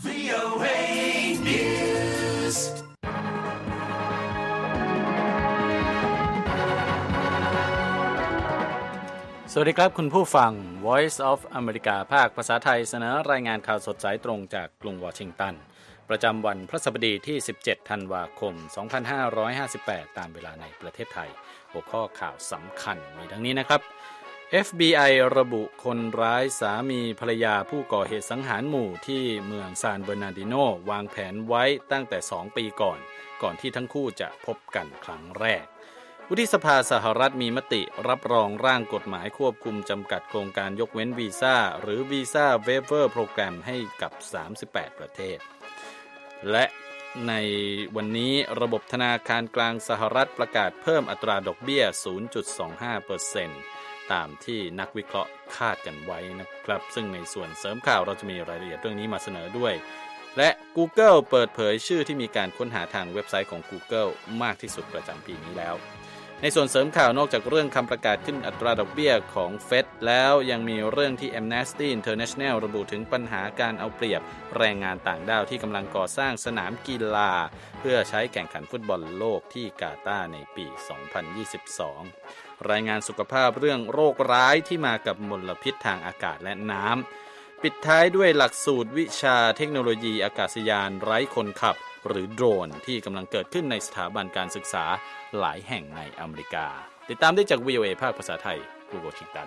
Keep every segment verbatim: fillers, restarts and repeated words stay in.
วี โอ เอ News สวัสดีครับคุณผู้ฟัง Voice of America ภาคภาษาไทยเสนอรายงานข่าวสดสายตรงจากกรุงวอชิงตันประจำวันพฤหัสบดีที่สิบเจ็ดธันวาคมสองพันห้าร้อยห้าสิบแปดตามเวลาในประเทศไทยหัวข้อข่าวสำคัญมีดังนี้นะครับ เอฟ บี ไอ ระบุคนร้ายสามีภรรยาผู้ก่อเหตุสังหารหมู่ที่เมืองซานเบอร์นาร์ดิโนวางแผนไว้ตั้งแต่สองปีก่อนก่อนที่ทั้งคู่จะพบกันครั้งแรกวุฒิสภาสหรัฐมีมติรับรองร่างกฎหมายควบคุมจำกัดโครงการยกเว้นวีซ่าหรือวีซ่าเวฟเวอร์โปรแกรมให้กับสามสิบแปดประเทศและในวันนี้ระบบธนาคารกลางสหรัฐประกาศเพิ่มอัตราดอกเบี้ย ศูนย์จุดสองห้าเปอร์เซ็นต์ ตามที่นักวิเคราะห์คาดกันไว้นะครับซึ่งในส่วนเสริมข่าวเราจะมีรายละเอียดเรื่องนี้มาเสนอด้วยและ Google เปิดเผยชื่อที่มีการค้นหาทางเว็บไซต์ของ Google มากที่สุดประจำปีนี้แล้วในส่วนเสริมข่าวนอกจากเรื่องคำประกาศขึ้นอัตราดอกเบี้ยของ Fed แล้วยังมีเรื่องที่ Amnesty International ระบุถึงปัญหาการเอาเปรียบแรงงานต่างด้าวที่กำลังก่อสร้างสนามกีฬาเพื่อใช้แข่งขันฟุตบอลโลกที่กาตาร์ในปี สองพันยี่สิบสอง รายงานสุขภาพเรื่องโรคร้ายที่มากับมลพิษทางอากาศและน้ำปิดท้ายด้วยหลักสูตรวิชาเทคโนโลยีอากาศยานไร้คนขับหรือโดรนที่กำลังเกิดขึ้นในสถาบันการศึกษาหลายแห่งในอเมริกาติดตามได้จาก วี โอ เอ ภาคภาษาไทยกรุงวอชิงตัน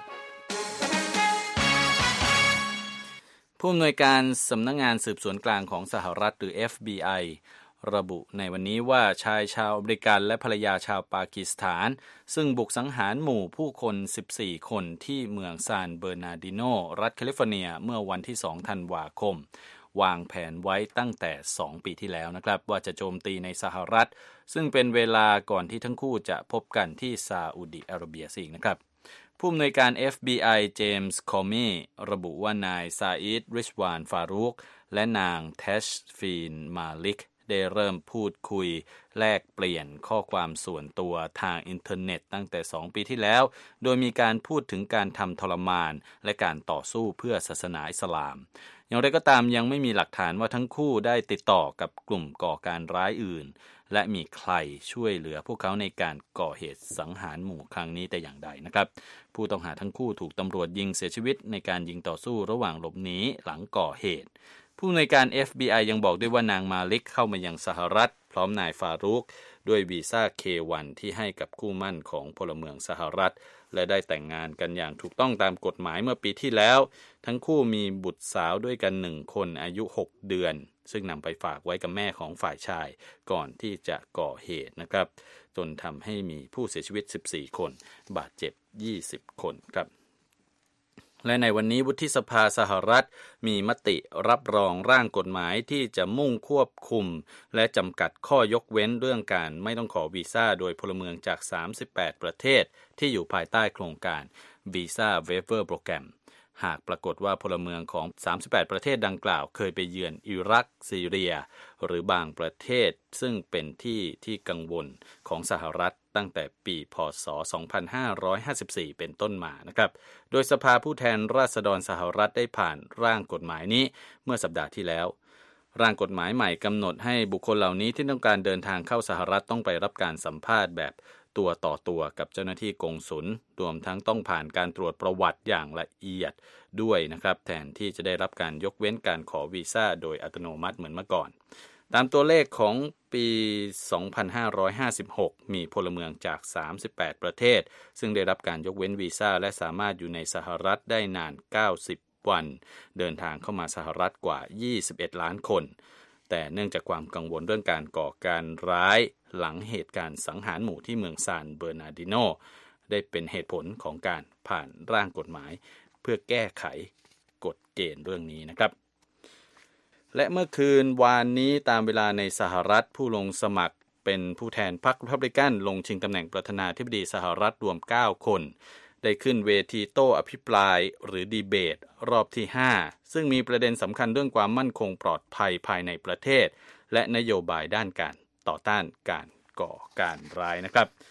ผู้อำนวยการสำนักงานสืบสวนกลางของสหรัฐหรือ เอฟ บี ไอ ระบุในวันนี้ว่าชายชาวอเมริกันและภรรยาชาวปากีสถานซึ่งบุกสังหารหมู่ผู้คนสิบสี่คนที่เมืองซานเบอร์นาร์ดิโนรัฐแคลิฟอร์เนียเมื่อวันที่สองธันวาคมวางแผนไว้ตั้งแต่สองปีที่แล้วนะครับว่าจะโจมตีในสหรัฐซึ่งเป็นเวลาก่อนที่ทั้งคู่จะพบกันที่ซาอุดิอาระเบียอีกนะครับผู้อำนวยการ เอฟ บี ไอ เจมส์คอมมี่ระบุว่านายซาอิดริชวานฟารูกและนางเทชฟีนมาลิกได้เริ่มพูดคุยแลกเปลี่ยนข้อความส่วนตัวทางอินเทอร์เน็ตตั้งแต่สองปีที่แล้วโดยมีการพูดถึงการทำทรมานและการต่อสู้เพื่อศาสนาอิสลามอย่างไรก็ตามยังไม่มีหลักฐานว่าทั้งคู่ได้ติดต่อกับกลุ่มก่อการร้ายอื่นและมีใครช่วยเหลือพวกเขาในการก่อเหตุสังหารหมู่ครั้งนี้แต่อย่างใดนะครับผู้ต้องหาทั้งคู่ถูกตำรวจยิงเสียชีวิตในการยิงต่อสู้ระหว่างหลบหนีหลังก่อเหตุผู้อำนวยการ เอฟ บี ไอ ยังบอกด้วยว่านางมาลิกเข้ามายังสหรัฐพร้อมนายฟารูกด้วยวีซ่า เค วัน ที่ให้กับคู่หมั่นของพลเมืองสหรัฐและได้แต่งงานกันอย่างถูกต้องตามกฎหมายเมื่อปีที่แล้วทั้งคู่มีบุตรสาวด้วยกันหนึ่งคนอายุหกเดือนซึ่งนำไปฝากไว้กับแม่ของฝ่ายชายก่อนที่จะก่อเหตุนะครับจนทำให้มีผู้เสียชีวิตสิบสี่คนบาดเจ็บยี่สิบคนครับและในวันนี้วุฒิสภาสหรัฐมีมติรับรองร่างกฎหมายที่จะมุ่งควบคุมและจำกัดข้อยกเว้นเรื่องการไม่ต้องขอวีซ่าโดยพลเมืองจากสามสิบแปดประเทศที่อยู่ภายใต้โครงการวีซ่าเวฟเวอร์โปรแกรมหากปรากฏว่าพลเมืองของสามสิบแปดประเทศดังกล่าวเคยไปเยือนอิรักซีเรียหรือบางประเทศซึ่งเป็นที่ที่กังวลของสหรัฐตั้งแต่ปีพ.ศ. สองพันห้าร้อยห้าสิบสี่เป็นต้นมานะครับโดยสภาผู้แทนราษฎรสหรัฐได้ผ่านร่างกฎหมายนี้เมื่อสัปดาห์ที่แล้วร่างกฎหมายใหม่กำหนดให้บุคคลเหล่านี้ที่ต้องการเดินทางเข้าสหรัฐต้องไปรับการสัมภาษณ์แบบตัวต่อตัวกับเจ้าหน้าที่กงสุลรวมทั้งต้องผ่านการตรวจประวัติอย่างละเอียดด้วยนะครับแทนที่จะได้รับการยกเว้นการขอวีซ่าโดยอัตโนมัติเหมือนเมื่อก่อนตามตัวเลขของปี สองพันห้าร้อยห้าสิบหก มีพลเมืองจากสามสิบแปดประเทศซึ่งได้รับการยกเว้นวีซ่าและสามารถอยู่ในสหรัฐได้นานเก้าสิบวันเดินทางเข้ามาสหรัฐกว่ายี่สิบเอ็ดล้านคนแต่เนื่องจากความกังวลเรื่องการก่อการร้ายหลังเหตุการณ์สังหารหมู่ที่เมืองซานเบอร์นาร์ดิโนได้เป็นเหตุผลของการผ่านร่างกฎหมายเพื่อแก้ไขกฎเกณฑ์เรื่องนี้นะครับและเมื่อคืนวานนี้ตามเวลาในสหรัฐผู้ลงสมัครเป็นผู้แทนพรรครีพับลิกันลงชิงตำแหน่งประธานาธิบดีสหรัฐรวมเก้าคนได้ขึ้นเวทีโต้อภิปรายหรือดีเบตรอบที่ห้าซึ่งมีประเด็นสำคัญเรื่องความมั่นคงปลอดภัยภายในประเทศและนโยบายด้านการต่อต้านการก่อการร้ายนะครับ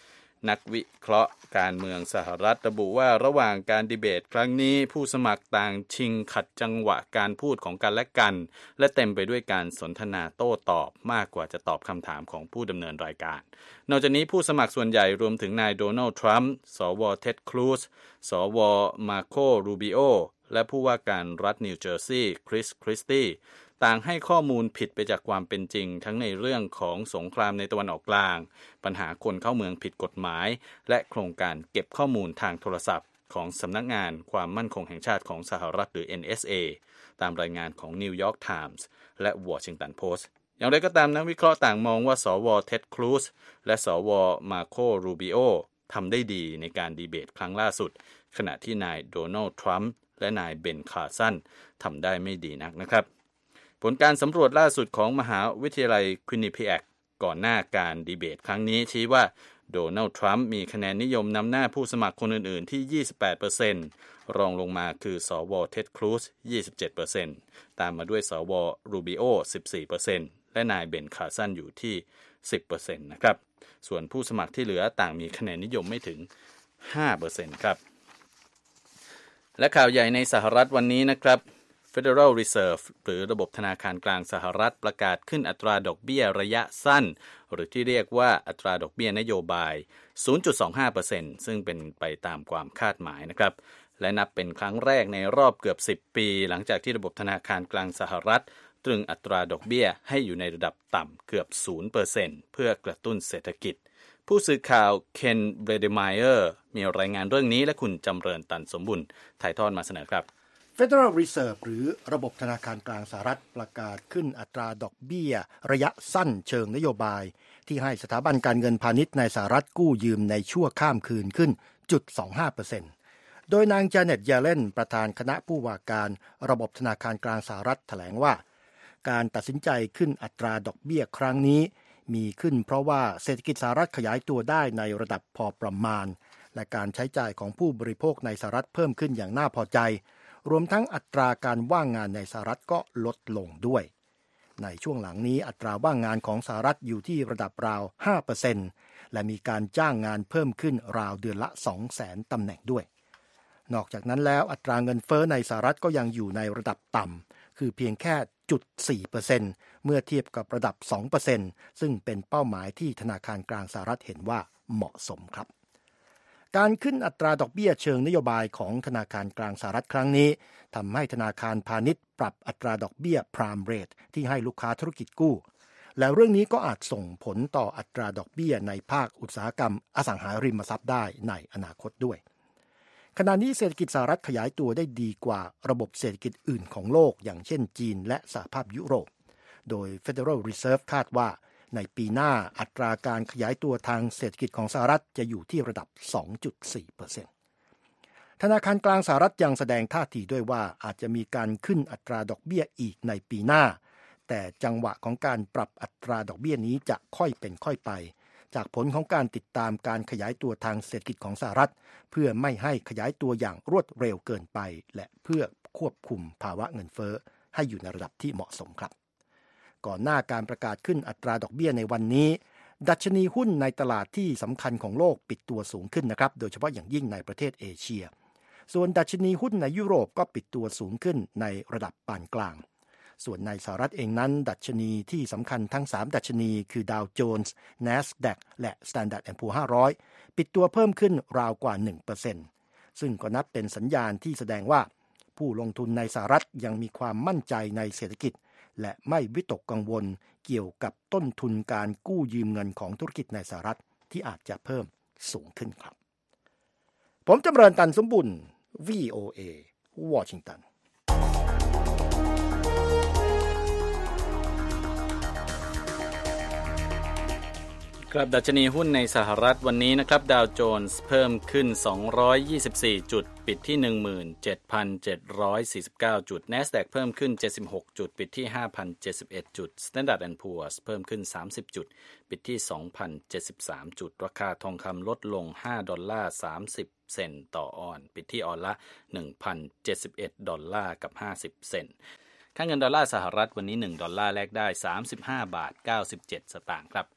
นักวิเคราะห์การเมืองสหรัฐระบุว่าระหว่างการดีเบตครั้งนี้ผู้สมัครต่างชิงขัดจังหวะการพูดของกันและกันและเต็มไปด้วยการสนทนาโต้ตอบมากกว่าจะตอบคำถามของผู้ดำเนินรายการนอกจากนี้ผู้สมัครส่วนใหญ่รวมถึงนายโดนัลด์ทรัมป์สวเท็ดครูซสวมาโครูบิโอและผู้ว่าการรัฐนิวเจอร์ซีย์คริสคริสตี้ต่างให้ข้อมูลผิดไปจากความเป็นจริงทั้งในเรื่องของสงครามในตะวันออกกลางปัญหาคนเข้าเมืองผิดกฎหมายและโครงการเก็บข้อมูลทางโทรศัพท์ของสำนักงานความมั่นคงแห่งชาติของสหรัฐหรือ เอ็น เอส เอ ตามรายงานของ New York Times และ Washington Post อย่างไรก็ตามนักวิเคราะห์ต่างมองว่าสวเท็ดครูซและสวมาโครูบิโอทำได้ดีในการดีเบตครั้งล่าสุดขณะที่นายโดนัลด์ทรัมป์และนายเบนคาร์สันทำได้ไม่ดีนักนะครับผลการสำรวจล่าสุดของมหาวิทยาลัยควินนิเพียกก่อนหน้าการดีเบตครั้งนี้ชี้ว่าโดนัลด์ทรัมป์มีคะแนนนิยมนำหน้าผู้สมัครคนอื่นๆที่ ยี่สิบแปดเปอร์เซ็นต์ รองลงมาคือสวเท็ดครูซ ยี่สิบเจ็ดเปอร์เซ็นต์ ตามมาด้วยสวรูบิโอ สิบสี่เปอร์เซ็นต์ และนายเบนคาร์สันอยู่ที่ สิบเปอร์เซ็นต์ นะครับส่วนผู้สมัครที่เหลือต่างมีคะแนนนิยมไม่ถึง ห้าเปอร์เซ็นต์ ครับและข่าวใหญ่ในสหรัฐวันนี้นะครับFederal Reserve หรือระบบธนาคารกลางสหรัฐประกาศขึ้นอัตราดอกเบี้ยระยะสั้นหรือที่เรียกว่าอัตราดอกเบี้ยนโยบาย ศูนย์จุดสองห้าเปอร์เซ็นต์ ซึ่งเป็นไปตามความคาดหมายนะครับและนับเป็นครั้งแรกในรอบเกือบสิบปีหลังจากที่ระบบธนาคารกลางสหรัฐตรึงอัตราดอกเบี้ยให้อยู่ในระดับต่ำเกือบ ศูนย์เปอร์เซ็นต์ เพื่อกระตุ้นเศรษฐกิจผู้สื่อข่าวเคนเบรเดไมเออร์มีรายงานเรื่องนี้และคุณจำเริญตันสมบุญถ่ายทอดมาเสนอครับ Federal Reserve หรือระบบธนาคารกลางสหรัฐประกาศขึ้นอัตราดอกเบี้ยระยะสั้นเชิงนโยบายที่ให้สถาบันการเงินพาณิชย์ในสหรัฐกู้ยืมในชั่วข้ามคืนขึ้น จุดสองห้าเปอร์เซ็นต์ โดยนางจาเน็ต เยเลนประธานคณะผู้ว่าการระบบธนาคารกลางสหรัฐแถลงว่าการตัดสินใจขึ้นอัตราดอกเบี้ยครั้งนี้มีขึ้นเพราะว่าเศรษฐกิจสหรัฐขยายตัวได้ในระดับพอประมาณและการใช้จ่ายของผู้บริโภคในสหรัฐเพิ่มขึ้นอย่างน่าพอใจรวมทั้งอัตราการว่างงานในสหรัฐก็ลดลงด้วยในช่วงหลังนี้อัตราว่างงานของสหรัฐอยู่ที่ระดับราว ห้าเปอร์เซ็นต์ และมีการจ้างงานเพิ่มขึ้นราวเดือนละ สองแสน ตำแหน่งด้วยนอกจากนั้นแล้วอัตราเงินเฟ้อในสหรัฐก็ยังอยู่ในระดับต่ำคือเพียงแค่ จุดสี่เปอร์เซ็นต์ เมื่อเทียบกับระดับ สองเปอร์เซ็นต์ ซึ่งเป็นเป้าหมายที่ธนาคารกลางสหรัฐเห็นว่าเหมาะสมครับการขึ้นอัตราดอกเบี้ยเชิงนโยบายของธนาคารกลางสหรัฐครั้งนี้ทำให้ธนาคารพาณิชย์ปรับอัตราดอกเบี้ย Prime Rate ที่ให้ลูกค้าธุรกิจกู้และเรื่องนี้ก็อาจส่งผลต่ออัตราดอกเบี้ยในภาคอุตสาหกรรมอสังหาริมทรัพย์ได้ในอนาคตด้วยขณะนี้เศรษฐกิจสหรัฐขยายตัวได้ดีกว่าระบบเศรษฐกิจอื่นของโลกอย่างเช่นจีนและสหภาพยุโรปโดย Federal Reserve คาดว่าในปีหน้าอัตราการขยายตัวทางเศรษฐกิจของสหรัฐจะอยู่ที่ระดับ สองจุดสี่เปอร์เซ็นต์ ธนาคารกลางสหรัฐยังแสดงท่าทีด้วยว่าอาจจะมีการขึ้นอัตราดอกเบี้ยอีกในปีหน้าแต่จังหวะของการปรับอัตราดอกเบี้ยนี้จะค่อยเป็นค่อยไปจากผลของการติดตามการขยายตัวทางเศรษฐกิจของสหรัฐเพื่อไม่ให้ขยายตัวอย่างรวดเร็วเกินไปและเพื่อควบคุมภาวะเงินเฟ้อให้อยู่ในระดับที่เหมาะสมครับก่อนหน้าการประกาศขึ้นอัตราดอกเบี้ยในวันนี้ดัชนีหุ้นในตลาดที่สำคัญของโลกปิดตัวสูงขึ้นนะครับโดยเฉพาะอย่างยิ่งในประเทศเอเชียส่วนดัชนีหุ้นในยุโรปก็ปิดตัวสูงขึ้นในระดับปานกลางส่วนในสหรัฐเองนั้นดัชนีที่สำคัญทั้งสามดัชนีคือดาวโจนส์ NASDAQ และ Standard แอนด์ Poor's ห้าร้อยปิดตัวเพิ่มขึ้นราวกว่า หนึ่งเปอร์เซ็นต์ ซึ่งก็นับเป็นสัญญาณที่แสดงว่าผู้ลงทุนในสหรัฐยังมีความมั่นใจในเศรษฐกิจและไม่วิตกกังวลเกี่ยวกับต้นทุนการกู้ยืมเงินของธุรกิจในสหรัฐที่อาจจะเพิ่มสูงขึ้นครับผมจำเริญตันสมบุญ วี โอ เอ วอชิงตันครับดัชนีหุ้นในสหรัฐวันนี้นะครับดาวโจนส์เพิ่มขึ้นสองร้อยยี่สิบสี่จุดปิดที่ หนึ่งหมื่นเจ็ดพันเจ็ดร้อยสี่สิบเก้า จุด NASDAQ เพิ่มขึ้นเจ็ดสิบหกจุดปิดที่ ห้าพันเจ็ดสิบเอ็ด จุด Standard แอนด์ Poor's เพิ่มขึ้นสามสิบจุดปิดที่ สองพันเจ็ดสิบสาม จุดราคาทองคำลดลงห้าดอลลาร์สามสิบเซนต์ต่อออนซ์ปิดที่ออนละ หนึ่งพันเจ็ดสิบเอ็ด ดอลลาร์กับห้าสิบเซนต์ค่าเงินดอลลาร์สหรัฐวันนี้หนึ่งดอลลาร์แลกได้สามสิบห้าบาทเก้าสิบเจ็ดสตางค์ครับ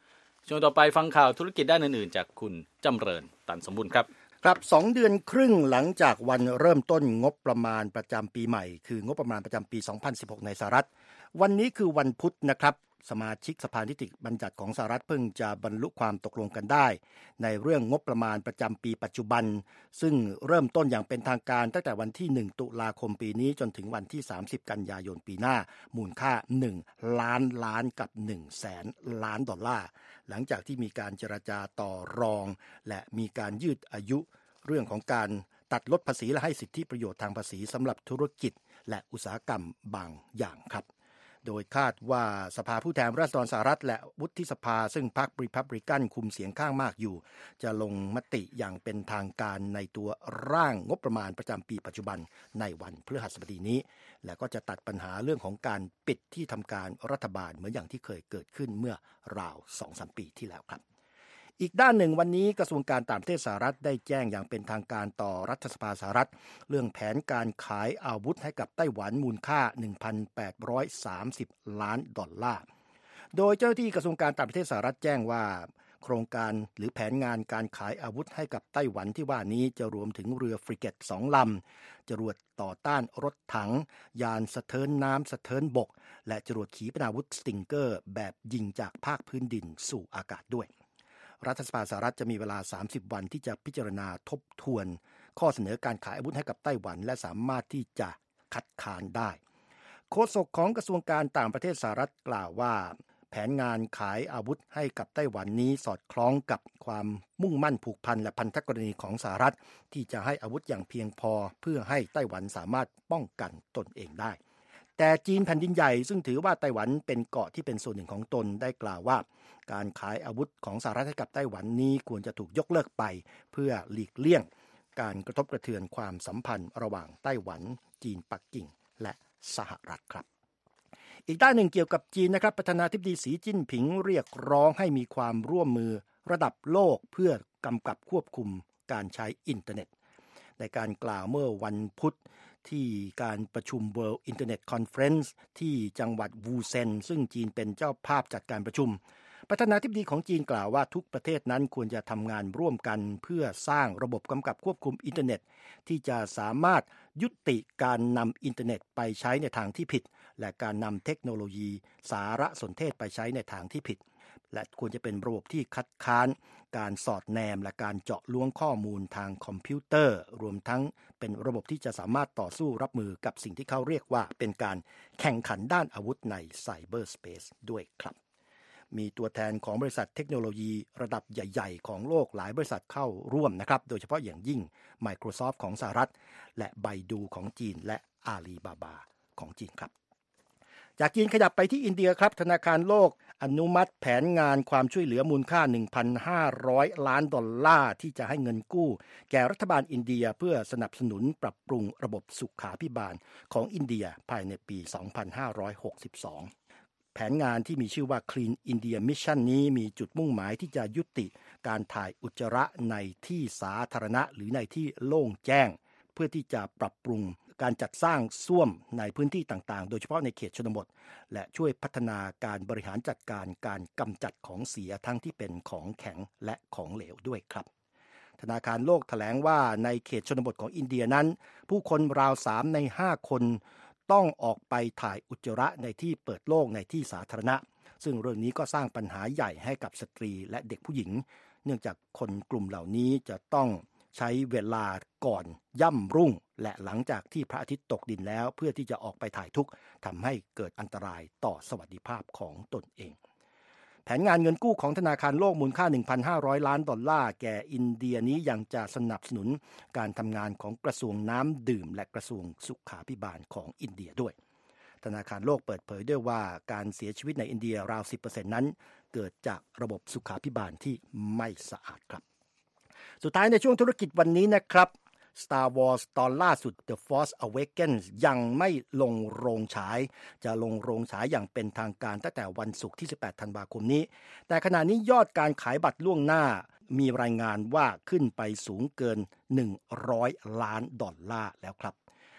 ช่วงต่อไปฟังข่าวธุรกิจด้านอื่นๆจากคุณจำเริญตันสมบูรณ์ครับครับสองเดือนครึ่งหลังจากวันเริ่มต้นงบประมาณประจำปีใหม่คืองบประมาณประจำปีสองพันสิบหกในสหรัฐวันนี้คือวันพุธนะครับสมาชิกสภานิติบัญญัติของสหรัฐเพิ่งจะบรรลุความตกลงกันได้ในเรื่องงบประมาณประจำปีปัจจุบันซึ่งเริ่มต้นอย่างเป็นทางการตั้งแต่วันที่หนึ่งตุลาคมปีนี้จนถึงวันที่สามสิบกันยายนปีหน้ามูลค่าหนึ่งล้านล้านกับหนึ่งแสนล้านดอลลาร์หลังจากที่มีการเจรจาต่อรองและมีการยืดอายุเรื่องของการตัดลดภาษีและให้สิทธิประโยชน์ทางภาษีสำหรับธุรกิจและอุตสาหกรรมบางอย่างครับโดยคาดว่าสภาผู้แทนราษฎรสหรัฐและวุฒิสภาซึ่งพรรครีพับลิกันคุมเสียงข้างมากอยู่จะลงมติอย่างเป็นทางการในตัวร่างงบประมาณประจำปีปัจจุบันในวันพฤหัสบดีนี้และก็จะตัดปัญหาเรื่องของการปิดที่ทำการรัฐบาลเหมือนอย่างที่เคยเกิดขึ้นเมื่อราว สองถึงสาม ปีที่แล้วครับอีกด้านหนึ่งวันนี้กระทรวงการต่างประเทศสหรัฐได้แจ้งอย่างเป็นทางการต่อรัฐสภาสหรัฐเรื่องแผนการขายอาวุธให้กับไต้หวันมูลค่า หนึ่งพันแปดร้อยสามสิบ ล้านดอลลาร์โดยเจ้าหน้าที่กระทรวงการต่างประเทศสหรัฐแจ้งว่าโครงการหรือแผนงานการขายอาวุธให้กับไต้หวันที่ว่านี้จะรวมถึงเรือฟริเกตสองลำจรวดต่อต้านรถถังยานสะเทินน้ำสะเทินบกและจรวดขีปนาวุธสติงเกอร์แบบยิงจากภาคพื้นดินสู่อากาศด้วยรัฐสภาสหรัฐจะมีเวลาสามสิบวันที่จะพิจารณาทบทวนข้อเสนอการขายอาวุธให้กับไต้หวันและสามารถที่จะคัดค้านได้โฆษกของกระทรวงการต่างประเทศสหรัฐกล่าวว่าแผนงานขายอาวุธให้กับไต้หวันนี้สอดคล้องกับความมุ่งมั่นผูกพันและพันธกรณีของสหรัฐที่จะให้อาวุธอย่างเพียงพอเพื่อให้ไต้หวันสามารถป้องกันตนเองได้แต่จีนแผ่นดินใหญ่ซึ่งถือว่าไต้หวันเป็นเกาะที่เป็นส่วนหนึ่งของตนได้กล่าวว่าการขายอาวุธของสหรัฐให้กับไต้หวันนี้ควรจะถูกยกเลิกไปเพื่อหลีกเลี่ยงการกระทบกระเทือนความสัมพันธ์ระหว่างไต้หวันจีนปักกิ่งและสหรัฐครับอีกด้านหนึ่งเกี่ยวกับจีนนะครับประธานาธิบดีสีจิ้นผิงเรียกร้องให้มีความร่วมมือระดับโลกเพื่อกำกับควบคุมการใช้อินเทอร์เน็ตในการกล่าวเมื่อวันพุธที่การประชุม World Internet Conference ที่จังหวัดวูเซนซึ่งจีนเป็นเจ้าภาพจัดการประชุมประธานาธิบดีของจีนกล่าวว่าทุกประเทศนั้นควรจะทำงานร่วมกันเพื่อสร้างระบบกำกับควบคุมอินเทอร์เน็ตที่จะสามารถยุติการนำอินเทอร์เน็ตไปใช้ในทางที่ผิดและการนำเทคโนโลยีสารสนเทศไปใช้ในทางที่ผิดและควรจะเป็นระบบที่คัดค้านการสอดแนมและการเจาะล้วงข้อมูลทางคอมพิวเตอร์รวมทั้งเป็นระบบที่จะสามารถต่อสู้รับมือกับสิ่งที่เขาเรียกว่าเป็นการแข่งขันด้านอาวุธในไซเบอร์สเปซด้วยครับมีตัวแทนของบริษัทเทคโนโลยีระดับใหญ่ๆของโลกหลายบริษัทเข้าร่วมนะครับโดยเฉพาะอย่างยิ่ง Microsoft ของสหรัฐและไบดูของจีนและอาลีบาบาของจีนครับจากจีนขยับไปที่อินเดียครับธนาคารโลกอนุมัติแผนงานความช่วยเหลือมูลค่า หนึ่งพันห้าร้อย ล้านดอลลาร์ที่จะให้เงินกู้แก่รัฐบาลอินเดียเพื่อสนับสนุนปรับปรุงระบบสุขาภิบาลของอินเดียภายในปี สองพันห้าร้อยหกสิบสองแผนงานที่มีชื่อว่า Clean India Mission นี้มีจุดมุ่งหมายที่จะยุติการถ่ายอุจจาระในที่สาธารณะหรือในที่โล่งแจ้งเพื่อที่จะปรับปรุงการจัดสร้างส้วมในพื้นที่ต่างๆโดยเฉพาะในเขตชนบทและช่วยพัฒนาการบริหารจัดการการกำจัดของเสียทั้งที่เป็นของแข็งและของเหลวด้วยครับธนาคารโลกแถลงว่าในเขตชนบทของอินเดียนั้นผู้คนราวสามในห้าคนต้องออกไปถ่ายอุจจาระในที่เปิดโล่งในที่สาธารณะซึ่งเรื่องนี้ก็สร้างปัญหาใหญ่ให้กับสตรีและเด็กผู้หญิงเนื่องจากคนกลุ่มเหล่านี้จะต้องใช้เวลาก่อนย่ำรุ่งและหลังจากที่พระอาทิตย์ตกดินแล้วเพื่อที่จะออกไปถ่ายทุกข์ทำให้เกิดอันตรายต่อสวัสดิภาพของตนเองแผนงานเงินกู้ของธนาคารโลกมูลค่า หนึ่งพันห้าร้อย ล้านดอลลาร์แก่อินเดียนี้ยังจะสนับสนุนการทำงานของกระทรวงน้ำดื่มและกระทรวงสุขาภิบาลของอินเดียด้วยธนาคารโลกเปิดเผยด้วยว่าการเสียชีวิตในอินเดียราว สิบเปอร์เซ็นต์ นั้นเกิดจากระบบสุขาภิบาลที่ไม่สะอาดครับสุดท้ายในช่วงธุรกิจวันนี้นะครับ Star Wars ตอนล่าสุด The Force Awakens ยังไม่ลงโรงฉายจะลงโรงฉายอย่างเป็นทางการตั้งแต่วันศุกร์ที่สิบแปดธันวาคมนี้แต่ขณะนี้ยอดการขายบัตรล่วงหน้ามีรายงานว่าขึ้นไปสูงเกินหนึ่งร้อยล้านดอลลาร์แล้วครับ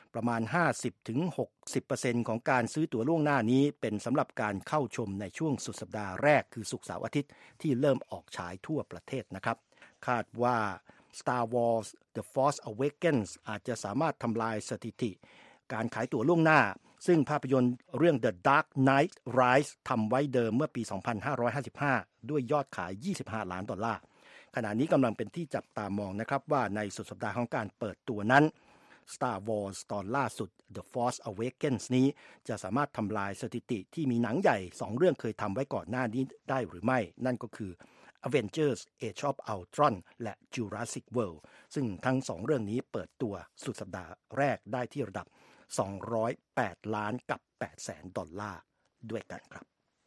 ประมาณ ห้าสิบถึงหกสิบเปอร์เซ็นต์ ของการซื้อตั๋วล่วงหน้านี้เป็นสำหรับการเข้าชมในช่วงสุดสัปดาห์แรกคือศุกร์เสาร์อาทิตย์ที่เริ่มออกฉายทั่วประเทศนะครับคาดว่า Star Wars The Force Awakens อาจจะสามารถทำลายสถิติการขายตั๋วล่วงหน้าซึ่งภาพยนตร์เรื่อง The Dark Knight Rise ทำไว้เดิมเมื่อปี สองพันห้าร้อยห้าสิบห้า ด้วยยอดขาย ยี่สิบห้า ล้านดอลลาร์ขณะนี้กำลังเป็นที่จับตามองนะครับว่าในสุดสัปดาห์ของการเปิดตัวนั้น Star Wars ตอนล่าสุด The Force Awakens นี้จะสามารถทำลายสถิติที่มีหนังใหญ่สองเรื่องเคยทำไว้ก่อนหน้านี้ได้หรือไม่นั่นก็คือ Avengers Age of Ultron และ Jurassic World ซึ่งทั้งสองเรื่องนี้เปิดตัวสุดสัปดาห์แรกได้ที่ระดับสองร้อยแปดล้านกับแปดแสนดอลลาร์ด้วยกันครับ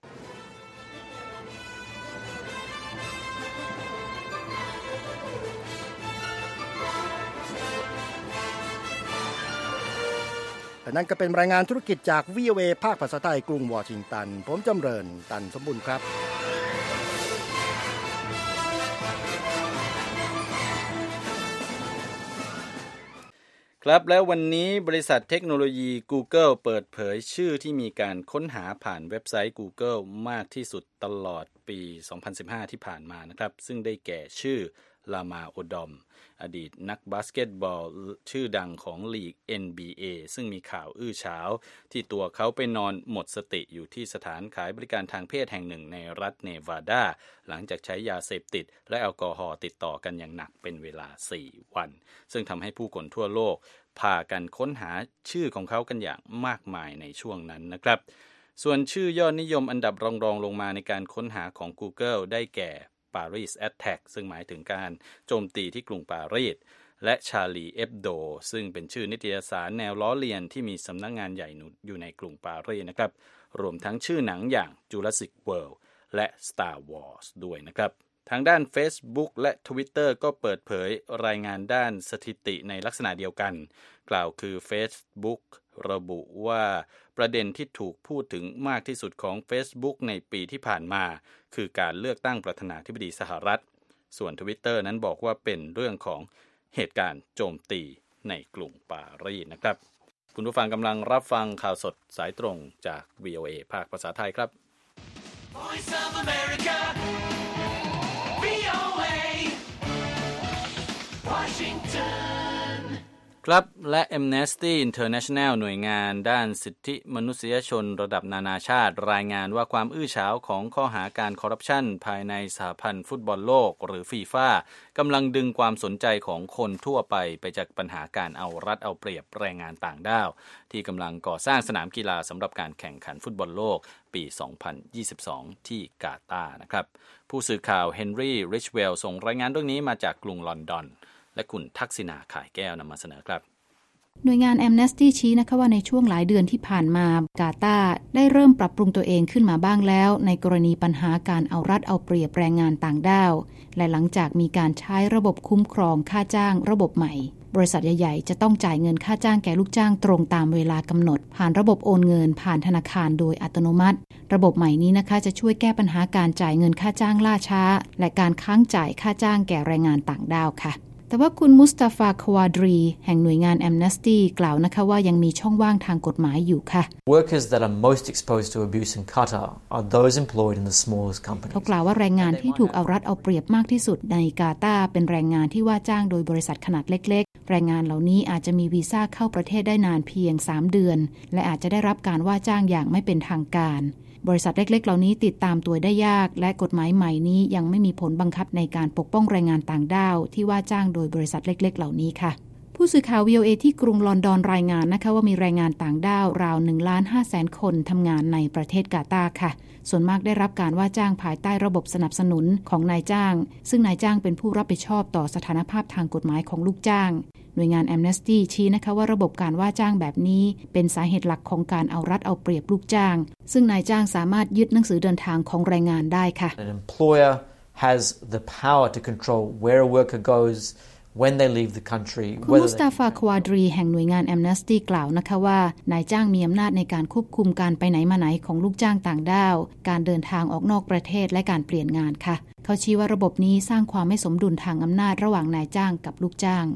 และนั่นก็เป็นรายงานธุรกิจจาก วี โอ เอ ภาคภาษาไทยกรุงวอชิงตันผมจำเริญตันสมบูรณ์ครับครับแล้ววันนี้บริษัทเทคโนโลยี Google เปิดเผยชื่อที่มีการค้นหาผ่านเว็บไซต์ Google มากที่สุดตลอดปี สองพันสิบห้า ที่ผ่านมานะครับซึ่งได้แก่ชื่อลามาโอดอมอดีตนักบาสเกตบอลชื่อดังของลีก เอ็น บี เอ ซึ่งมีข่าวอื้อฉาวที่ตัวเขาไปนอนหมดสติอยู่ที่สถานขายบริการทางเพศแห่งหนึ่งในรัฐเนวาดาหลังจากใช้ยาเสพติดและแอลกอฮอล์ติดต่อกันอย่างหนักเป็นเวลาสี่วันซึ่งทำให้ผู้คนทั่วโลกพากันค้นหาชื่อของเขากันอย่างมากมายในช่วงนั้นนะครับส่วนชื่อยอดนิยมอันดับรองๆลงมาในการค้นหาของ Google ได้แก่ Paris Attack ซึ่งหมายถึงการโจมตีที่กรุงปารีสและ Charlie Hebdo ซึ่งเป็นชื่อนิตยสารแนวล้อเลียนที่มีสำนักงานใหญ่อยู่ในกรุงปารีสนะครับรวมทั้งชื่อหนังอย่าง Jurassic World และ Star Wars ด้วยนะครับทางด้าน Facebook และ Twitter ก็เปิดเผยรายงานด้านสถิติในลักษณะเดียวกันกล่าวคือ Facebook ระบุว่าประเด็นที่ถูกพูดถึงมากที่สุดของ Facebook ในปีที่ผ่านมาคือการเลือกตั้งประธานาธิบดีสหรัฐส่วน Twitter นั้นบอกว่าเป็นเรื่องของเหตุการณ์โจมตีในกรุงปารีสนะครับคุณผู้ฟังกำลังรับฟังข่าวสดสายตรงจาก วี โอ เอ ภาคภาษาไทยครับ Voice of America Washington ครับและ Amnesty International หน่วยงานด้านสิทธิมนุษยชนระดับนานาชาติรายงานว่าความอื้อฉาวของข้อหาการคอร์รัปชันภายในสหพันธ์ฟุตบอลโลกหรือฟีฟ่ากำลังดึงความสนใจของคนทั่วไปไปจากปัญหาการเอารัดเอาเปรียบแรงงานต่างด้าวที่กำลังก่อสร้างสนามกีฬาสำหรับการแข่งขันฟุตบอลโลกปี สองพันยี่สิบสอง ที่กาตาร์นะครับผู้สื่อข่าวเฮนรี่ริชเวลส่งรายงานเรื่องนี้มาจากกรุงลอนดอนและคุณทักษิณาข่ายแก้วนำมาเสนอครับหน่วยงาน Amnesty ชี้นะคะว่าในช่วงหลายเดือนที่ผ่านมากาตาร์ได้เริ่มปรับปรุงตัวเองขึ้นมาบ้างแล้วในกรณีปัญหาการเอารัดเอาเปรียบแรงงานต่างด้าวและหลังจากมีการใช้ระบบคุ้มครองค่าจ้างระบบใหม่บริษัทใหญ่ๆจะต้องจ่ายเงินค่าจ้างแก่ลูกจ้างตรงตามเวลากำหนดผ่านระบบโอนเงินผ่านธนาคารโดยอัตโนมัติระบบใหม่นี้นะคะจะช่วยแก้ปัญหาการจ่ายเงินค่าจ้างล่าช้าและการค้างจ่ายค่าจ้างแก่แรงงานต่างด้าวค่ะแต่ว่าคุณมุสตาฟา ควาดรีแห่งหน่วยงาน Amnesty กล่าวนะคะว่ายังมีช่องว่างทางกฎหมายอยู่ค่ะ Workers that are most exposed to abuse in Qatar are those employed in the smallest companies เขากล่าวว่าแรงงานที่ถูกเอารัดเอาเปรียบมากที่สุดในกาตาร์เป็นแรงงานที่ว่าจ้างโดยบริษัทขนาดเล็กๆแรงงานเหล่านี้อาจจะมีวีซ่าเข้าประเทศได้นานเพียงสามเดือนและอาจจะได้รับการว่าจ้างอย่างไม่เป็นทางการบริษัทเล็กๆเหล่านี้ติดตามตัวได้ยากและกฎหมายใหม่นี้ยังไม่มีผลบังคับในการปกป้องแรงงานต่างด้าวที่ว่าจ้างโดยบริษัทเล็กๆเหล่านี้ค่ะผู้สื่อข่าว วี โอ เอ ที่กรุงลอนดอนรายงานนะคะว่ามีแรงงานต่างด้าวราว หนึ่งล้านห้าแสน คนทำงานในประเทศกาตาร์ค่ะส่วนมากได้รับการว่าจ้างภายใต้ระบบสนับสนุนของนายจ้างซึ่งนายจ้างเป็นผู้รับผิดชอบต่อสถานภาพทางกฎหมายของลูกจ้างหน่วยงาน Amnesty ชี้นะคะว่าระบบการว่าจ้างแบบนี้เป็นสาเหตุหลักของการเอารัดเอาเปรียบลูกจ้างซึ่งนายจ้างสามารถยึดหนังสือเดินทางของแรงงานได้ค่ะ An employer has the power to control where a worker goes when they leave the country คุณมุสตาฟา ควาดรีแห่งหน่วยงาน Amnesty กล่าวนะคะว่านายจ้างมีอำนาจในการควบคุมการไปไหนมาไหนของลูกจ้างต่างด้าวการเดินทางออกนอกประเทศและการเปลี่ยนงานค่ะเขาชี้ว่าระบบนี้สร้างความไม่สมดุลทางอำนาจระหว่างนายจ้างกับลูกจ้าง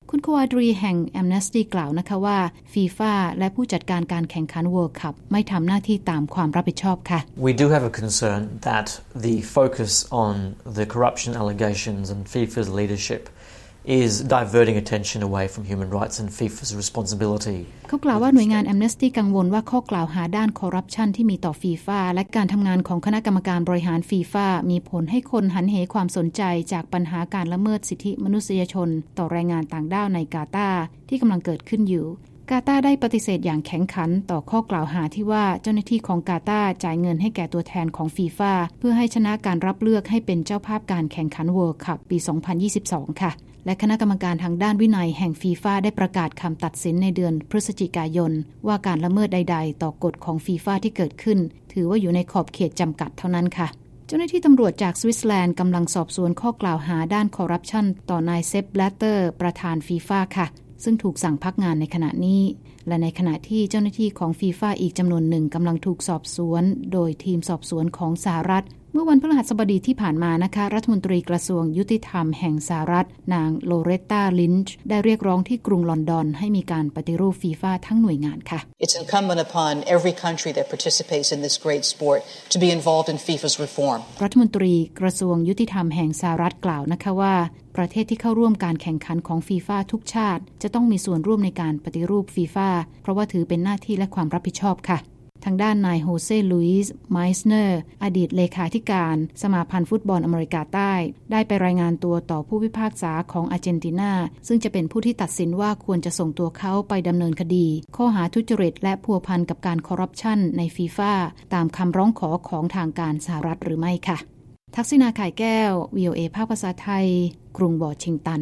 คุณควาดรีแห่ง Amnesty กล่าวนะคะว่า FIFA และผู้จัดการการแข่งขัน World Cup ไม่ทำหน้าที่ตามความรับผิดชอบค่ะ We do have a concern that the focus on the corruption allegations and FIFA's leadership is diverting attention away from human rights and FIFA's responsibility. เขากล่าวว่าหน่วยงาน Amnesty กังวลว่าข้อกล่าวหาด้านคอร์รัปชันที่มีต่อ FIFA และการทำงานของคณะกรรมการบริหาร FIFA มีผลให้คนหันเหความสนใจจากปัญหาการละเมิดสิทธิมนุษยชนต่อแรงงานต่างด้าวในกาตาร์ที่กำลังเกิดขึ้นอยู่กาตาร์ได้ปฏิเสธอย่างแข็งขันต่อข้อกล่าวหาที่ว่าเจ้าหน้าที่ของกาตาร์จ่ายเงินให้แก่ตัวแทนของ FIFA เพื่อให้ชนะการรับเลือกให้เป็นเจ้าภาพการแข่งขัน World Cup ปี สองพันยี่สิบสอง ค่ะและคณะกรรมการทางด้านวินัยแห่ง FIFA ได้ประกาศคำตัดสินในเดือนพฤศจิกายนว่าการละเมิดใดๆต่อกฎของ FIFA ที่เกิดขึ้นถือว่าอยู่ในขอบเขตจำกัดเท่านั้นค่ะเจ้าหน้าที่ตำรวจจากสวิตเซอร์แลนด์กำลังสอบสวนข้อกล่าวหาด้านคอร์รัปชันต่อนายเซป แบลตเตอร์ประธาน FIFA ค่ะซึ่งถูกสั่งพักงานในขณะนี้และในขณะที่เจ้าหน้าที่ของ FIFA อีกจำนวนหนึ่งกำลังถูกสอบสวนโดยทีมสอบสวนของสหรัฐเมื่อวันพฤหัสบดีที่ผ่านมานะคะรัฐมนตรีกระทรวงยุติธรรมแห่งสหรัฐนางโลเรตตา ลินช์ได้เรียกร้องที่กรุงลอนดอนให้มีการปฏิรูป FIFA ทั้งหน่วยงานค่ะ It's incumbent upon every country that participates in this great sport to be involved in FIFA's reform รัฐมนตรีกระทรวงยุติธรรมแห่งสหรัฐกล่าวนะคะว่าประเทศที่เข้าร่วมการแข่งขันของ FIFA ทุกชาติจะต้องมีส่วนร่วมในการปฏิรูป FIFA เพราะว่าถือเป็นหน้าที่และความรับผิดชอบค่ะทางด้านนายโฮเซ ลุยส์ ไมส์เนอร์อดีตเลขาธิการสมาพันธ์ฟุตบอลอเมริกาใต้ได้ไปรายงานตัวต่อผู้พิพากษาของอาร์เจนตินาซึ่งจะเป็นผู้ที่ตัดสินว่าควรจะส่งตัวเขาไปดำเนินคดีข้อหาทุจริตและพัวพันกับการคอร์รัปชันใน FIFA ตามคำร้องขอของทางการสหรัฐหรือไม่ค่ะทักษิณา ข่ายแก้ว วี โอ เอ ภาคภาษาไทยกรุงวอชิงตัน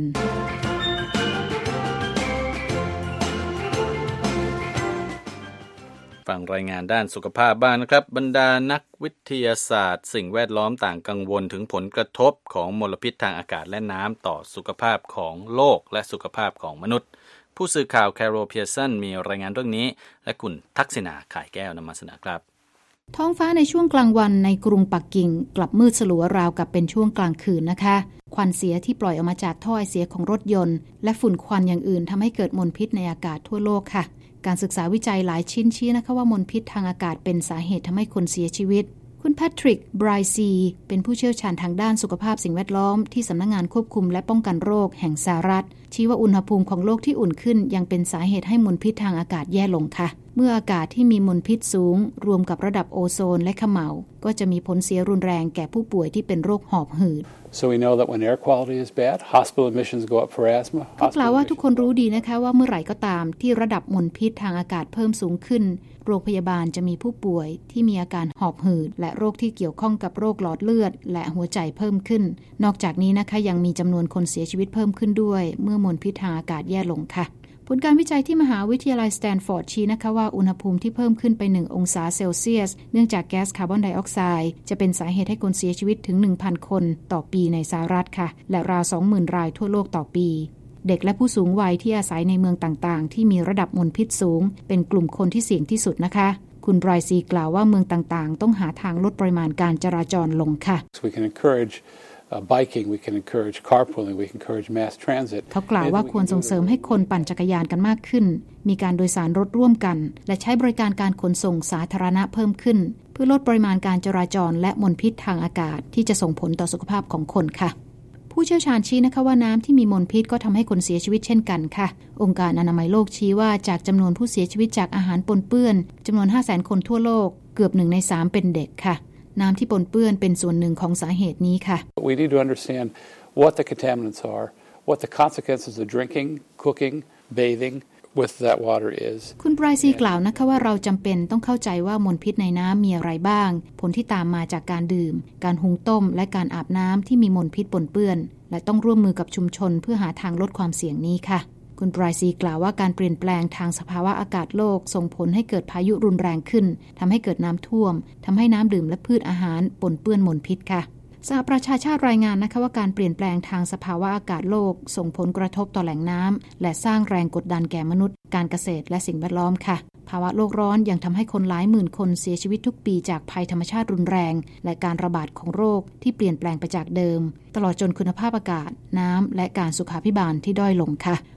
ฟังรายงานด้านสุขภาพบ้างนะครับบรรดานักวิทยาศาสตร์สิ่งแวดล้อมต่างกังวลถึงผลกระทบของมลพิษทางอากาศและน้ำต่อสุขภาพของโลกและสุขภาพของมนุษย์ผู้สื่อข่าวแคโร เพียร์สันมีรายงานเรื่องนี้และคุณทักษิณา ข่ายแก้วนำมาเสนอครับท้องฟ้าในช่วงกลางวันในกรุงปักกิ่งกลับมืดสลัวราวกับเป็นช่วงกลางคืนนะคะควันเสียที่ปล่อยออกมาจากท่อไอเสียของรถยนต์และฝุ่นควันอย่างอื่นทำให้เกิดมลพิษในอากาศทั่วโลกค่ะการศึกษาวิจัยหลายชิ้นชี้นะคะว่ามลพิษทางอากาศเป็นสาเหตุทำให้คนเสียชีวิตคุณแพทริก ไบรซีเป็นผู้เชี่ยวชาญทางด้านสุขภาพสิ่งแวดล้อมที่สำนักงานควบคุมและป้องกันโรคแห่งสหรัฐชี้ว่าอุณหภูมิของโลกที่อุ่นขึ้นยังเป็นสาเหตุให้มลพิษทางอากาศแย่ลงค่ะเมื่ออากาศที่มีมลพิษสูงรวมกับระดับโอโซนและเขม่าก็จะมีผลเสียรุนแรงแก่ผู้ป่วยที่เป็นโรคหอบหืด So we know that when air quality is bad, hospital admissions go up for asthma. เขากล่าวว่าทุกคนรู้ดีนะคะว่าเมื่อไหร่ก็ตามที่ระดับมลพิษทางอากาศเพิ่มสูงขึ้นโรงพยาบาลจะมีผู้ป่วยที่มีอาการหอบหืดและโรคที่เกี่ยวข้องกับโรคหลอดเลือดและหัวใจเพิ่มขึ้นนอกจากนี้นะคะยังมีจำนวนคนเสียชีวิตเพิ่มขึ้นด้วยเมื่อมลพิษทางอากาศแย่ลงค่ะผลการวิจัยที่มหาวิทยาลัยสแตนฟอร์ดชี้นะคะว่าอุณหภูมิที่เพิ่มขึ้นไปหนึ่งองศาเซลเซียสเนื่องจากแก๊สคาร์บอนไดออกไซด์จะเป็นสาเหตุให้คนเสียชีวิตถึง หนึ่งพัน คนต่อปีในสหรัฐค่ะและราว สองหมื่น รายทั่วโลกต่อปีเด็กและผู้สูงวัยที่อาศัยในเมืองต่างๆที่มีระดับมลพิษสูงเป็นกลุ่มคนที่เสี่ยงที่สุดนะคะคุณไบรซีกล่าวว่าเมืองต่างๆต้องหาทางลดปริมาณการจราจรลงค่ะ So we can encourage Uh, biking, we can encourage carpooling, we can encourage mass transit. เขากล่าวว่าควรส่งเสริมให้คนปั่นจักรยานกันมากขึ้นมีการโดยสารรถร่วมกันและใช้บริการการขนส่งสาธารณะเพิ่มขึ้นเพื่อลดปริมาณการจราจรและมลพิษทางอากาศที่จะส่งผลต่อสุขภาพของคนค่ะผู้เชี่ยวชาญชี้นะคะว่าน้ำที่มีมลพิษก็ทำให้คนเสียชีวิตเช่นกันค่ะองค์การอนามัยโลกชี้ว่าจากจำนวนผู้เสียชีวิตจากอาหารปนเปื้อนจำนวน ห้าแสน คนทั่วโลกเกือบหนึ่งในสามเป็นเด็กค่ะน้ำที่ปนเปื้อนเป็นส่วนหนึ่งของสาเหตุนี้ค่ะ We need to understand what the contaminants are, what the consequences of drinking, cooking, bathing with that water is. คุณไบรซีกล่าวนะคะว่าเราจำเป็นต้องเข้าใจว่ามลพิษในน้ำมีอะไรบ้างผลที่ตามมาจากการดื่มการหุงต้มและการอาบน้ำที่มีมลพิษปนเปื้อนและต้องร่วมมือกับชุมชนเพื่อหาทางลดความเสี่ยงนี้ค่ะคุณไบรซีกล่าวว่าการเปลี่ยนแปลงทางสภาวะอากาศโลกส่งผลให้เกิดพายุรุนแรงขึ้นทำให้เกิดน้ำท่วมทำให้น้ำดื่มและพืชอาหารปนเปื้อนมลพิษค่ะสหประชาชาติรายงานนะคะว่าการเปลี่ยนแปลงทางสภาวะอากาศโลกส่งผลกระทบต่อแหล่งน้ำและสร้างแรงกดดันแก่มนุษย์การเกษตรและสิ่งแวดล้อมค่ะภาวะโลกร้อนยังทำให้คนหลายหมื่นคนเสียชีวิตทุกปีจากภัยธรรมชาติรุนแรงและการระบาดของโรคที่เปลี่ยนแปลงไปจากเดิมตลอดจนคุณภาพอากาศน้ำและการสุขาภิบาลที่ด้อยลงค่ะ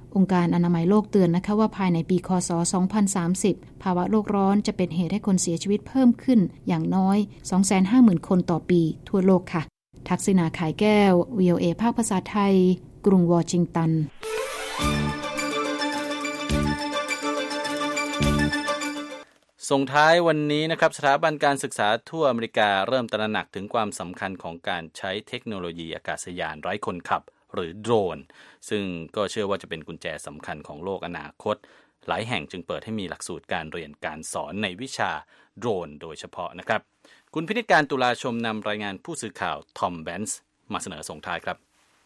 องค์การอนามัยโลกเตือนนะคะว่าภายในปีคศสองพันสามสิบภาวะโลกร้อนจะเป็นเหตุให้คนเสียชีวิตเพิ่มขึ้นอย่างน้อย สองแสนห้าหมื่น คนต่อปีทั่วโลกค่ะทักษิณาขายแก้ว วี โอ เอ ภาคภาษาไทยกรุงวอชิงตันส่งท้ายวันนี้นะครับสถาบันการศึกษาทั่วอเมริกาเริ่มตระหนักถึงความสำคัญของการใช้เทคโนโลยีอากาศยานไร้คนขับหรือโดรนซึ่งก็เชื่อว่าจะเป็นกุญแจสำคัญของโลกอนาคตหลายแห่งจึงเปิดให้มีหลักสูตรการเรียนการสอนในวิชาโดรนโดยเฉพาะนะครับคุณพินิจการตุลาชมนำรายงานผู้สื่อข่าวทอมแบนส์มาเสนอส่งท้ายครับ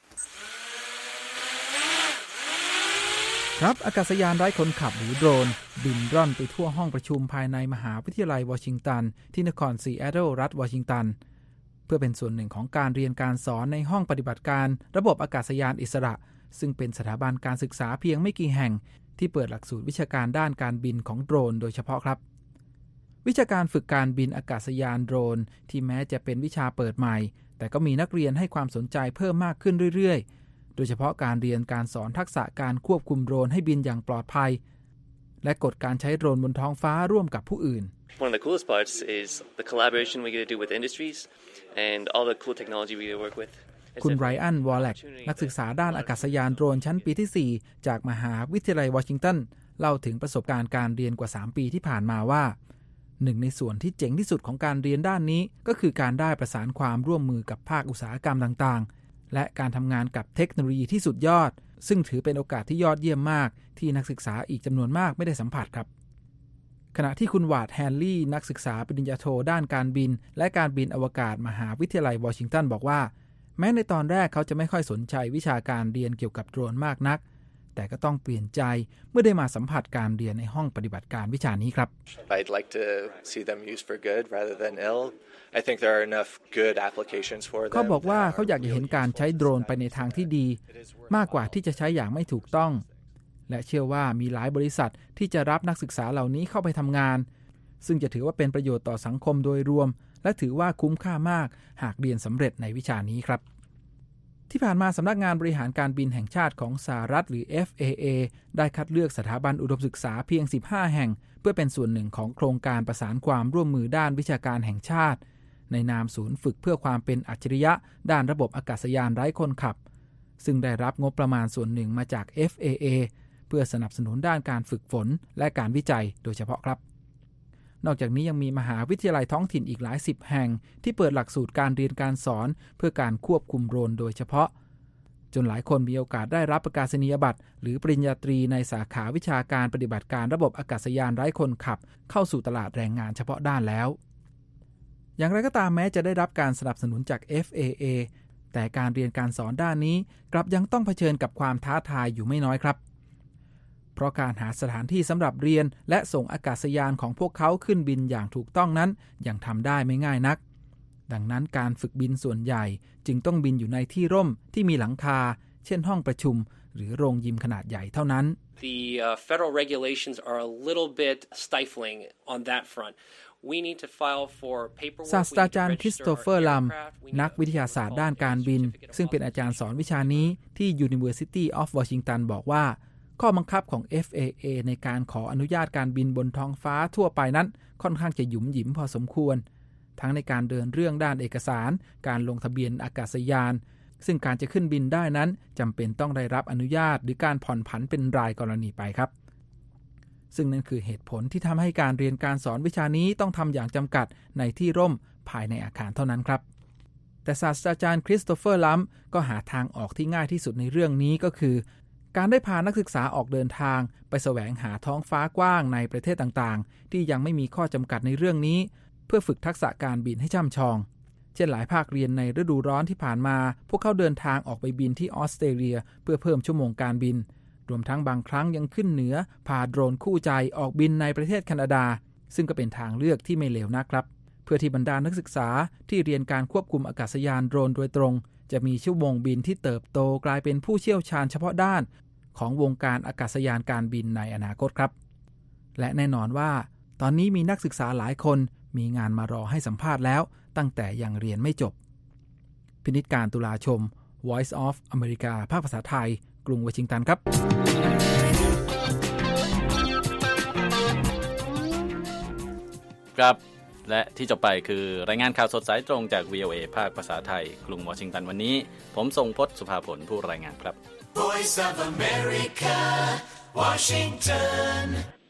ครับอากาศยานไร้คนขับหรือโดรนบินร่อนไปทั่วห้องประชุมภายในมหาวิทยาลัยวอชิงตันที่นครซีแอตเทิลรัฐวอชิงตันเพื่อเป็นส่วนหนึ่งของการเรียนการสอนในห้องปฏิบัติการระบบอากาศยานอิสระซึ่งเป็นสถาบันการศึกษาเพียงไม่กี่แห่งที่เปิดหลักสูตรวิชาการด้านการบินของโดรนโดยเฉพาะครับวิชาการฝึกการบินอากาศยานโดรนที่แม้จะเป็นวิชาเปิดใหม่แต่ก็มีนักเรียนให้ความสนใจเพิ่มมากขึ้นเรื่อยๆโดยเฉพาะการเรียนการสอนทักษะการควบคุมโดรนให้บินอย่างปลอดภัยและกฎการใช้โดรนบนท้องฟ้าร่วมกับผู้อื่น One of the coolest parts is the collaboration we get to do with industries and all the cool technology we get to work with คุณไรอันวอลเลกนักศึกษาด้านอากาศยานโดรนชั้นปีที่สี่จากมหาวิทยาลัยวอชิงตันเล่าถึงประสบการณ์การเรียนกว่าสามปีที่ผ่านมาว่าหนึ่งในส่วนที่เจ๋งที่สุดของการเรียนด้านนี้ก็คือการได้ประสานความร่วมมือกับภาคอุตสาหกรรมต่างๆและการทำงานกับเทคโนโลยีที่สุดยอดซึ่งถือเป็นโอกาสที่ยอดเยี่ยมมากที่นักศึกษาอีกจำนวนมากไม่ได้สัมผัสครับขณะที่คุณวาดแฮนลี่นักศึกษาปริญญาโทด้านการบินและการบินอวกาศมหาวิทยาลัยวอชิงตันบอกว่าแม้ในตอนแรกเขาจะไม่ค่อยสนใจวิชาการเรียนเกี่ยวกับโดรนมากนักแต่ก็ต้องเปลี่ยนใจเมื่อได้มาสัมผัสการเรียนในห้องปฏิบัติการวิชานี้ครับ I'd like to see them used for good rather than ill. I think there are enough good applications for them. เขาบอกว่าเขาอยากจะเห็นการใช้โดรนไปในทางที่ดีมากกว่าที่จะใช้อย่างไม่ถูกต้องและเชื่อว่ามีหลายบริษัทที่จะรับนักศึกษาเหล่านี้เข้าไปทำงานซึ่งจะถือว่าเป็นประโยชน์ต่อสังคมโดยรวมและถือว่าคุ้มค่ามากหากเรียนสำเร็จในวิชานี้ครับที่ผ่านมาสำนักงานบริหารการบินแห่งชาติของสหรัฐหรือ เอฟ เอ เอ ได้คัดเลือกสถาบันอุดมศึกษาเพียงสิบห้าแห่งเพื่อเป็นส่วนหนึ่งของโครงการประสานความร่วมมือด้านวิชาการแห่งชาติในนามศูนย์ฝึกเพื่อความเป็นอัจฉริยะด้านระบบอากาศยานไร้คนขับซึ่งได้รับงบประมาณส่วนหนึ่งมาจาก เอฟ เอ เอ เพื่อสนับสนุนด้านการฝึกฝนและการวิจัยโดยเฉพาะครับนอกจากนี้ยังมีมหาวิทยาลัยท้องถิ่นอีกหลายสิบแห่งที่เปิดหลักสูตรการเรียนการสอนเพื่อการควบคุมโดรนโดยเฉพาะจนหลายคนมีโอกาสได้รับประกาศนียบัตรหรือปริญญาตรีในสาขาวิชาการปฏิบัติการระบบอากาศยานไร้คนขับเข้าสู่ตลาดแรงงานเฉพาะด้านแล้วอย่างไรก็ตามแม้จะได้รับการสนับสนุนจาก เอฟ เอ เอ แต่การเรียนการสอนด้านนี้กลับยังต้องเผชิญกับความท้าทายอยู่ไม่น้อยครับเพราะการหาสถานที่สำหรับเรียนและส่งอากาศยานของพวกเขาขึ้นบินอย่างถูกต้องนั้นยังทำได้ไม่ง่ายนักดังนั้นการฝึกบินส่วนใหญ่จึงต้องบินอยู่ในที่ร่มที่มีหลังคาเช่นห้องประชุมหรือโรงยิมขนาดใหญ่เท่านั้น The uh, federal regulations are a little bit stifling on that front. We need to file for paperwork. ศาสตราจารย์คริสโตเฟอร์ลัมนักวิทยาศาสตร์ด้านการบินซึ่งเป็นอาจารย์สอนวิชานี้ที่ University of Washington บอกว่าข้อบังคับของ เอฟ เอ เอ ในการขออนุญาตการบินบนท้องฟ้าทั่วไปนั้นค่อนข้างจะหยุมหยิมพอสมควรทั้งในการเดินเรื่องด้านเอกสารการลงทะเบียนอากาศยานซึ่งการจะขึ้นบินได้นั้นจำเป็นต้องได้รับอนุญาตหรือการผ่อนผันเป็นรายกรณีไปครับซึ่งนั่นคือเหตุผลที่ทำให้การเรียนการสอนวิชานี้ต้องทำอย่างจำกัดในที่ร่มภายในอาคารเท่านั้นครับแต่ศาสตราจารย์คริสโตเฟอร์ลัมก็หาทางออกที่ง่ายที่สุดในเรื่องนี้ก็คือการได้พานักศึกษาออกเดินทางไปแสวงหาท้องฟ้ากว้างในประเทศต่างๆที่ยังไม่มีข้อจำกัดในเรื่องนี้เพื่อฝึกทักษะการบินให้ช่ำชองเช่นหลายภาคเรียนในฤดูร้อนที่ผ่านมาพวกเขาเดินทางออกไปบินที่ออสเตรเลียเพื่อเพิ่มชั่วโมงการบินรวมทั้งบางครั้งยังขึ้นเหนือพาโดรนคู่ใจออกบินในประเทศแคนาดาซึ่งก็เป็นทางเลือกที่ไม่เลวนักครับเพื่อที่บรรดานักศึกษาที่เรียนการควบคุมอากาศยานโดรนโดยตรงจะมีชั่วโมงบินที่เติบโตกลายเป็นผู้เชี่ยวชาญเฉพาะด้านของวงการอากาศยานการบินในอนาคตครับและแน่นอนว่าตอนนี้มีนักศึกษาหลายคนมีงานมารอให้สัมภาษณ์แล้วตั้งแต่ยังเรียนไม่จบพินิจการตุลาชม Voice of America ภาคภาษาไทยกรุงวอชิงตันครับครับและที่จบไปคือรายงานข่าวสดสายตรงจาก วี โอ เอ ภาคภาษาไทยกรุงวอชิงตันวันนี้ผมทรงพจน์สุภาผลผู้รายงานครับ Voice of America, Washington